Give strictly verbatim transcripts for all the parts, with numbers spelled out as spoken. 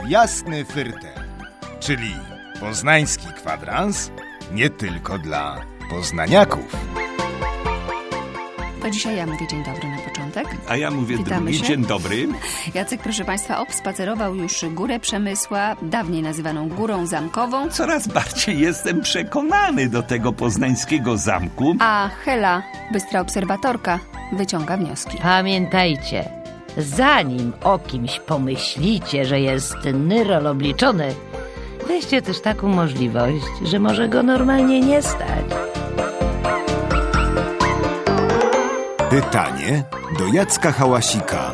Jasny Fyrtel, czyli poznański kwadrans nie tylko dla poznaniaków. To dzisiaj ja mówię dzień dobry na początek. A ja mówię Witamy drugi. się. Dzień dobry. Jacek, proszę Państwa, obspacerował już Górę Przemysła, dawniej nazywaną Górą Zamkową. Coraz bardziej jestem przekonany do tego poznańskiego zamku. A Hela, bystra obserwatorka, wyciąga wnioski. Pamiętajcie, zanim o kimś pomyślicie, że jest nyrol obliczony, weźcie też taką możliwość, że może go normalnie nie stać. Pytanie do Jacka Hałasika.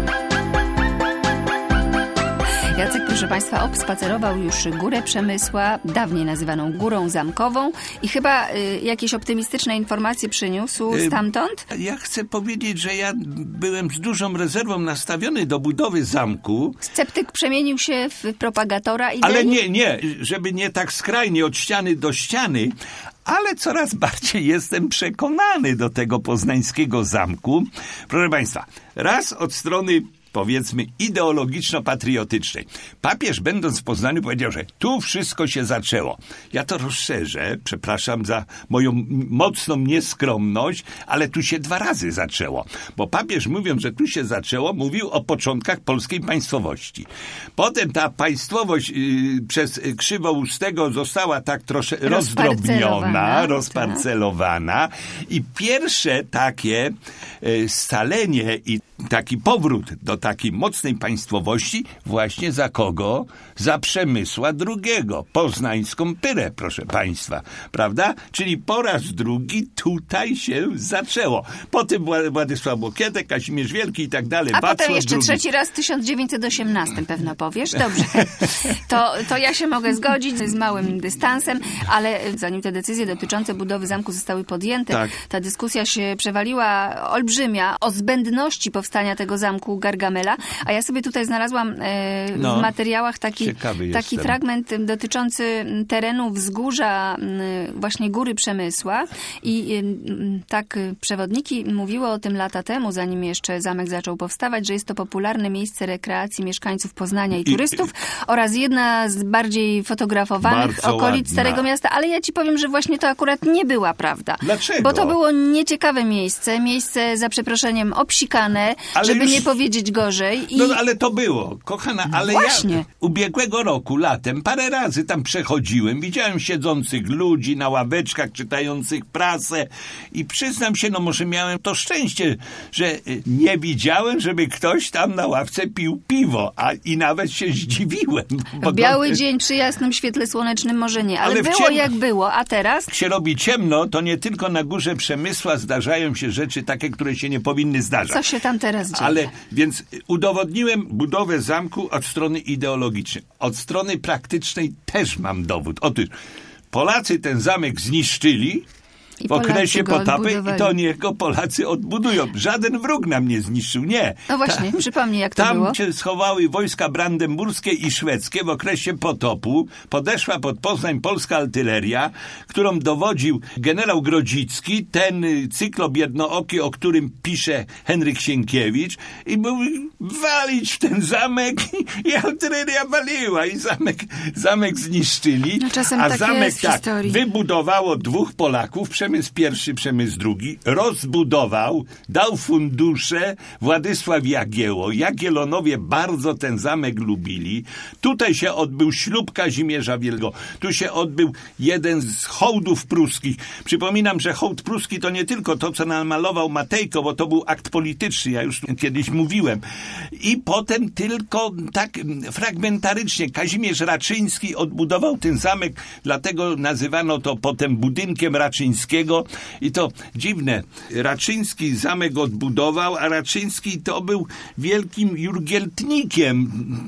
Jacek, proszę Państwa, obspacerował już Górę Przemysła, dawniej nazywaną Górą Zamkową i chyba y, jakieś optymistyczne informacje przyniósł stamtąd? Ja chcę powiedzieć, że ja byłem z dużą rezerwą nastawiony do budowy zamku. Sceptyk przemienił się w propagatora idei? Ale nie, nie, żeby nie tak skrajnie od ściany do ściany, ale coraz bardziej jestem przekonany do tego poznańskiego zamku. Proszę Państwa, raz od strony, powiedzmy, ideologiczno-patriotycznej. Papież, będąc w Poznaniu, powiedział, że tu wszystko się zaczęło. Ja to rozszerzę, przepraszam za moją mocną nieskromność, ale tu się dwa razy zaczęło. Bo papież, mówiąc, że tu się zaczęło, mówił o początkach polskiej państwowości. Potem ta państwowość yy, przez Krzywoustego została tak trosze rozdrobniona, rozparcelowana i pierwsze takie yy, scalenie i taki powrót do takiej mocnej państwowości właśnie za kogo? Za Przemysła drugiego. Poznańską Pyrę, proszę Państwa. Prawda? Czyli po raz drugi tutaj się zaczęło. Potem Władysław Łokietek, Kazimierz Wielki i tak dalej. A Wacław potem jeszcze drugi. trzeci raz w tysiąc dziewięćset osiemnastym pewno powiesz. Dobrze. To, to ja się mogę zgodzić z małym dystansem, ale zanim te decyzje dotyczące budowy zamku zostały podjęte, Tak. ta dyskusja się przewaliła olbrzymia o zbędności powstania tego zamku Gargamela, a ja sobie tutaj znalazłam e, No, w materiałach taki, taki jestem. fragment dotyczący terenu wzgórza właśnie Góry Przemysła i e, tak przewodniki mówiły o tym lata temu, zanim jeszcze zamek zaczął powstawać, że jest to popularne miejsce rekreacji mieszkańców Poznania i, I turystów oraz jedna z bardziej fotografowanych Bardzo okolic ładna. Starego Miasta, ale ja ci powiem, że właśnie to akurat nie była prawda. Dlaczego? Bo to było nieciekawe miejsce, miejsce za przeproszeniem obsikane, Ale żeby już- nie powiedzieć gorzej. I... No ale to było, kochana, ale Właśnie. ja ubiegłego roku, latem, parę razy tam przechodziłem, widziałem siedzących ludzi na ławeczkach, czytających prasę i przyznam się, no może miałem to szczęście, że y, nie widziałem, żeby ktoś tam na ławce pił piwo, a i nawet się zdziwiłem. Bo W biały to, dzień przy jasnym świetle słonecznym może nie, ale, Ale w było ciem- jak było, a teraz? jak się robi ciemno, to nie tylko na Górze Przemysła zdarzają się rzeczy takie, które się nie powinny zdarzać. Co się tam teraz dzieje? Ale więc udowodniłem budowę zamku od strony ideologicznej. Od strony praktycznej też mam dowód. Otóż Polacy ten zamek zniszczyli I w okresie Polacy go potapy i odbudowali. to niech go Polacy odbudują. Żaden wróg nam nie zniszczył, nie. No właśnie, przypomnij jak to Tam było. się schowały wojska brandenburskie i szwedzkie w okresie potopu. Podeszła pod Poznań polska artyleria, którą dowodził generał Grodzicki, ten y, cyklop jednooki, o którym pisze Henryk Sienkiewicz, i mówi walić w ten zamek i, i artyleria waliła i zamek, zamek zniszczyli. No czasem a tak zamek jest w tak historii. wybudowało dwóch Polaków, Przemysł pierwszy, Przemysł drugi, rozbudował, dał fundusze Władysław Jagiełło. Jagiellonowie bardzo ten zamek lubili. Tutaj się odbył ślub Kazimierza Wielkiego. Tu się odbył jeden z hołdów pruskich. Przypominam, że hołd pruski to nie tylko to, co namalował Matejko, bo to był akt polityczny, ja już kiedyś mówiłem. I potem tylko tak fragmentarycznie Kazimierz Raczyński odbudował ten zamek, dlatego nazywano to potem budynkiem Raczyńskiego i to dziwne. Raczyński zamek odbudował, a Raczyński to był wielkim jurgieltnikiem.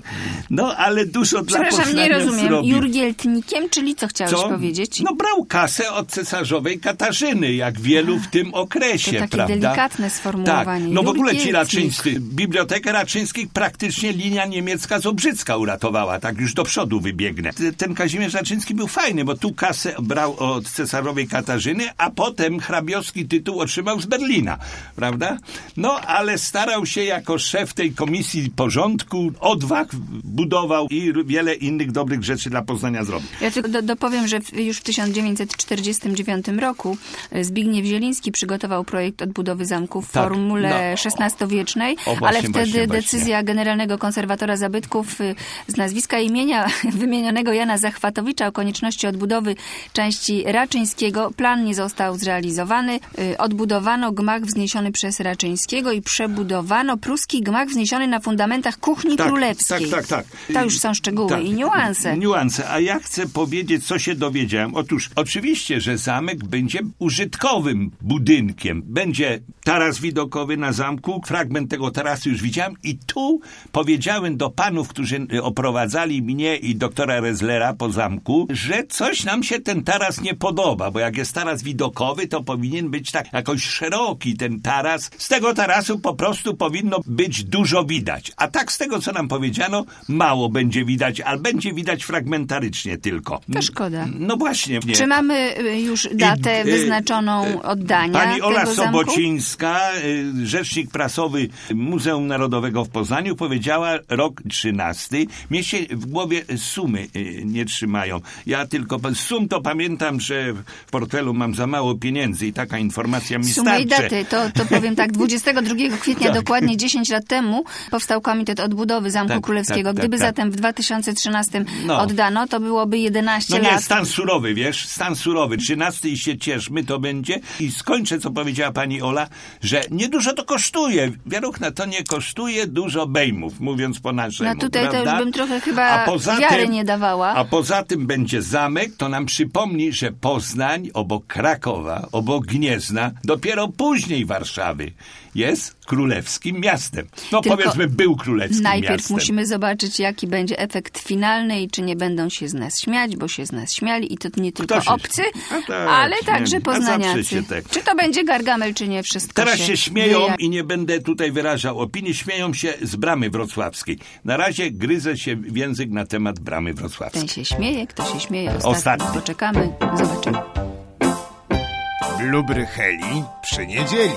No, ale dużo dla Przepraszam, nie Poznania rozumiem. zrobił. Jurgieltnikiem, czyli co chciałeś Co? powiedzieć? No brał kasę od cesarzowej Katarzyny, jak wielu w tym okresie, To takie prawda? delikatne sformułowanie. Tak, no w ogóle ci Jurgieltnik. Raczyńscy, Bibliotekę Raczyńskich praktycznie linia niemiecka z Obrzycka uratowała, tak już do przodu wybiegnę. Ten Kazimierz Raczyński był fajny, bo tu kasę brał od cesarowej Katarzyny, a potem hrabiowski tytuł otrzymał z Berlina, prawda? No, ale starał się jako szef tej komisji porządku, odwag budował i wiele innych dobrych rzeczy dla Poznania zrobił. Ja tylko do, dopowiem, że w, już w tysiąc dziewięćset czterdziestym dziewiątym roku Zbigniew Zieliński przygotował projekt odbudowy zamku w Tak, formule no. szesnastowiecznej, O, właśnie, ale wtedy właśnie, decyzja właśnie. generalnego konserwatora zabytków y, z nazwiska i imienia wymienionego Jana Zachwatowicza o konieczności odbudowy części Raczyńskiego, plan nie został zrealizowany. Y, odbudowano gmach wzniesiony przez Raczyńskiego i przebudowano pruski gmach wzniesiony na fundamentach kuchni Tak, królewskiej. tak, tak, tak. To już są szczegóły Tak. i niuanse. Niuanse. A ja chcę powiedzieć, co się dowiedziałem. Otóż, oczywiście, że zamek będzie użytkowym budynkiem. Będzie taras widokowy na zamku. Fragment tego tarasu już widziałem i tu powiedziałem do panów, którzy oprowadzali mnie i doktora Rezlera po zamku, że coś nam się ten taras nie podoba, bo jak jest taras widokowy, to powinien być tak jakoś szeroki ten taras. Z tego tarasu po prostu powinno być dużo widać. A tak z tego, co nam powiedziano, mało będzie widać, ale będzie widać fragmentarycznie tylko. To szkoda. No właśnie. Nie. Czy mamy y, już datę I, y, wyznaczoną y, oddania Pani Ola tego zamku? Sobocińska, y, rzecznik prasowy Muzeum Narodowego w Poznaniu, powiedziała rok trzynasty. Mnie się w głowie sumy y, nie trzymają. Ja tylko z sum to pamiętam, że w portfelu mam za mało pieniędzy i taka informacja mi Sumy i starczy. daty, to, to powiem tak, dwudziestego drugiego kwietnia Tak. dokładnie dziesięć lat temu powstał Komitet Odbudowy Zamku Tak, Królewskiego. tak, tak, Gdyby tak. zatem w dwa tysiące trzynastym No. oddano, to byłoby jedenaście No nie, lat. stan surowy, wiesz, stan surowy. trzynasty i się cieszmy, to będzie. I skończę, co powiedziała pani Ola, że niedużo to kosztuje. Wieruchna, to nie kosztuje dużo bejmów, mówiąc po naszemu. No tutaj prawda? to już bym trochę chyba A poza wiary tym- nie dawała. A poza tym będzie zamek, to nam przypomni, że Poznań obok Krakowa, obok Gniezna, dopiero później Warszawy jest królewskim miastem. No Tylko powiedzmy, był królewskim Najpierw miastem. musimy zobaczyć, jaki będzie efekt finalny i czy nie będą się z nas śmiać, bo się z nas śmiali i to nie tylko się obcy, śmie- A tak, ale nie, także a zawsze poznaniacy. się tak. Czy to będzie Gargamel, czy nie, wszystko Teraz się śmieją wyja- i nie będę tutaj wyrażał opinii, śmieją się z Bramy Wrocławskiej. Na razie gryzę się w język na temat Bramy Wrocławskiej. Ten się śmieje, kto się śmieje ostatni. Ostatni. Poczekamy, zobaczymy. Blubry Heli przy niedzieli.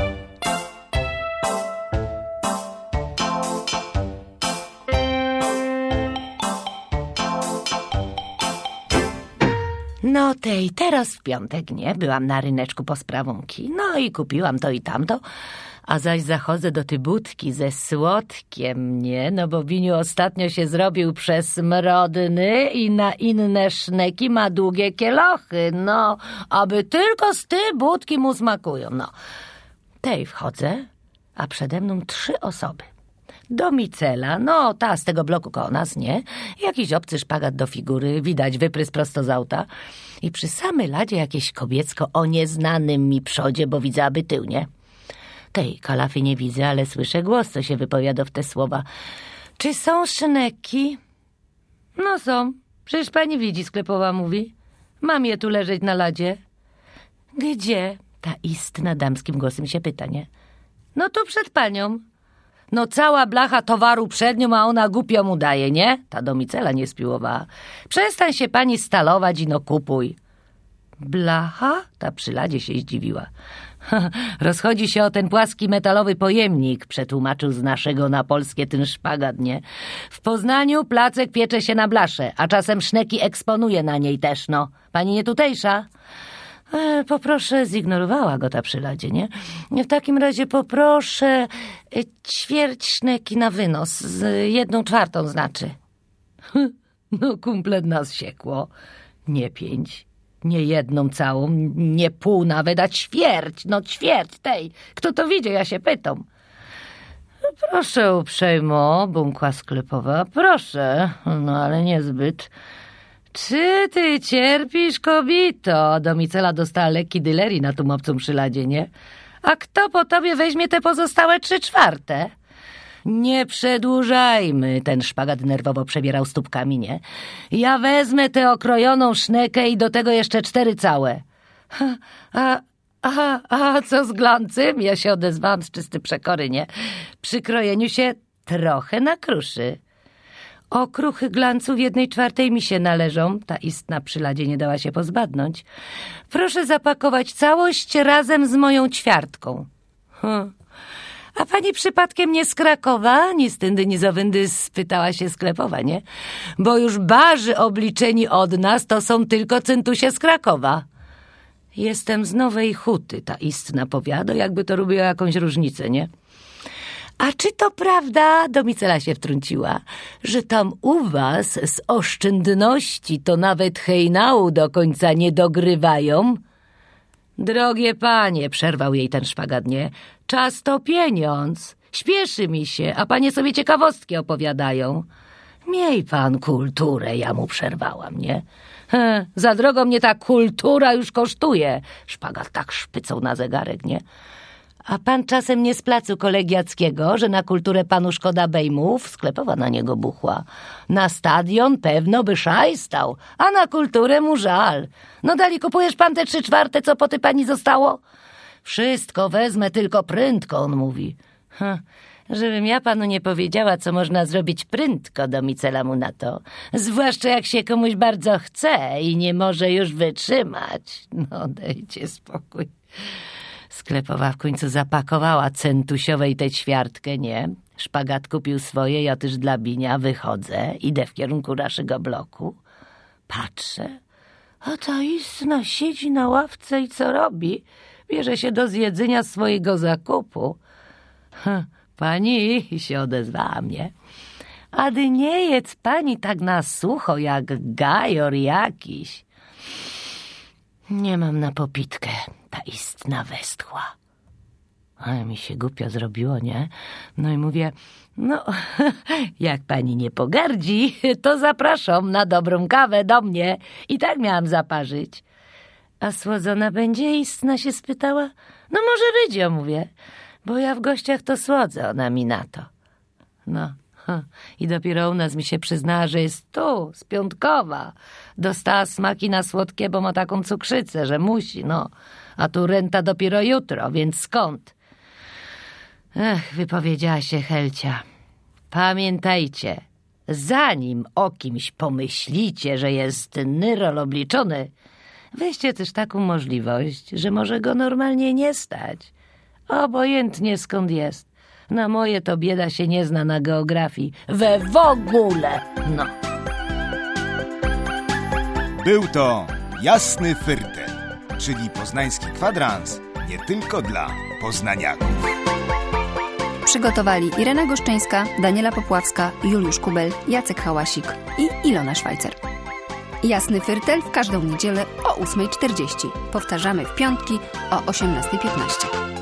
No tej, teraz w piątek, nie? Byłam na ryneczku po sprawunki. No i kupiłam to i tamto. A zaś zachodzę do tej budki ze słodkiem, nie? No bo Biniu ostatnio się zrobił przesmrodny i na inne szneki ma długie kielochy. No, aby tylko z tej budki mu smakują. No, tej wchodzę, a przede mną trzy osoby. Domicela, no ta z tego bloku koło nas, nie? Jakiś obcy szpagat do figury, widać wyprys prosto z auta. I przy samej ladzie jakieś kobiecko o nieznanym mi przodzie, bo widzę aby tył, nie? Tej kalafy nie widzę, ale słyszę głos, co się wypowiada w te słowa. Czy są szyneki? No są. Przecież pani widzi, sklepowa mówi. Mam je tu leżeć na ladzie. Gdzie? Ta istna damskim głosem się pyta, nie? No tu przed panią. No cała blacha towaru przed nią, a ona głupio mu daje, nie? Ta domicela nie spiłowała. Przestań się pani stalować i no kupuj. Blacha? Ta przy ladzie się zdziwiła. Rozchodzi się o ten płaski metalowy pojemnik, przetłumaczył z naszego na polskie ten szpagat, nie? W Poznaniu placek piecze się na blasze, a czasem szneki eksponuje na niej też, no. Pani nie tutejsza? E, poproszę, zignorowała go ta przy ladzie, nie? W takim razie poproszę e, ćwierć szneki na wynos, z jedną czwartą znaczy. No kumplet nas siekło. Nie pięć, nie jedną całą, nie pół nawet, a ćwierć, no ćwierć tej. Kto to widzi, ja się pytam. Proszę uprzejmo, bąkła sklepowa, proszę, no ale niezbyt. Czy ty cierpisz, kobito? Domicela dostała lekki dylerii na tą obcą przy ladzie, nie? A kto po tobie weźmie te pozostałe trzy czwarte? Nie przedłużajmy, ten szpagat nerwowo przebierał stópkami, nie? Ja wezmę tę okrojoną sznekę i do tego jeszcze cztery całe. A, a, a co z glancem? Ja się odezwałam z czysty przekory, nie? Przy krojeniu się trochę nakruszy. Okruchy glanców jednej czwartej mi się należą. Ta istna przy ladzie nie dała się pozbadnąć. Proszę zapakować całość razem z moją ćwiartką. Hm. A pani przypadkiem nie z Krakowa? Ni z tyndy, ni z owędy, spytała się sklepowa, nie? Bo już barzy obliczeni od nas to są tylko centusie z Krakowa. Jestem z Nowej Huty, ta istna powiada, jakby to robiło jakąś różnicę, nie? A czy to prawda, Domicela się wtrąciła, że tam u was z oszczędności to nawet hejnału do końca nie dogrywają? Drogie panie, przerwał jej ten szpagat, nie? Czas to pieniądz. Śpieszy mi się, a panie sobie ciekawostki opowiadają. Miej pan kulturę, ja mu przerwałam, nie? He, za drogo mnie ta kultura już kosztuje. Szpagat tak szpycał na zegarek, nie? A pan czasem nie z placu kolegiackiego, że na kulturę panu szkoda bejmów? Sklepowa na niego buchła. Na stadion pewno by szajstał, a na kulturę mu żal. No dali, kupujesz pan te trzy czwarte, co po ty pani zostało? Wszystko wezmę, tylko prędko, on mówi. Ha, żebym ja panu nie powiedziała, co można zrobić prędko, Domicela mu na to. Zwłaszcza jak się komuś bardzo chce i nie może już wytrzymać. No dajcie spokój. Sklepowa w końcu zapakowała centusiowej tę ćwiartkę, nie? Szpagat kupił swoje, ja też dla Binia wychodzę, idę w kierunku naszego bloku. Patrzę, a ta istna siedzi na ławce i co robi? Bierze się do zjedzenia swojego zakupu. Ha, pani, się odezwała mnie. Ady nie jedz pani tak na sucho, jak gajor jakiś. Nie mam na popitkę, ta istna westchła. Ale mi się głupio zrobiło, nie? No i mówię, no, jak pani nie pogardzi, to zapraszam na dobrą kawę do mnie. I tak miałam zaparzyć. A słodzona będzie istna, się spytała? No może być, ja mówię, bo ja w gościach to słodzę, ona mi na to. No. I dopiero u nas mi się przyznała, że jest tu, z Piątkowa. Dostała smaki na słodkie, bo ma taką cukrzycę, że musi, no. A tu renta dopiero jutro, więc skąd? Ech, wypowiedziała się Helcia. Pamiętajcie, zanim o kimś pomyślicie, że jest nyrol obliczony, weźcie też taką możliwość, że może go normalnie nie stać. Obojętnie skąd jest. Na moje to bieda się nie zna na geografii. We w ogóle, no. Był to Jasny Fyrtel, czyli poznański kwadrans nie tylko dla poznaniaków. Przygotowali Irena Goszczyńska, Daniela Popławska, Juliusz Kubel, Jacek Hałasik i Ilona Szwajcer. Jasny Fyrtel w każdą niedzielę o ósma czterdzieści. Powtarzamy w piątki o osiemnasta piętnaście.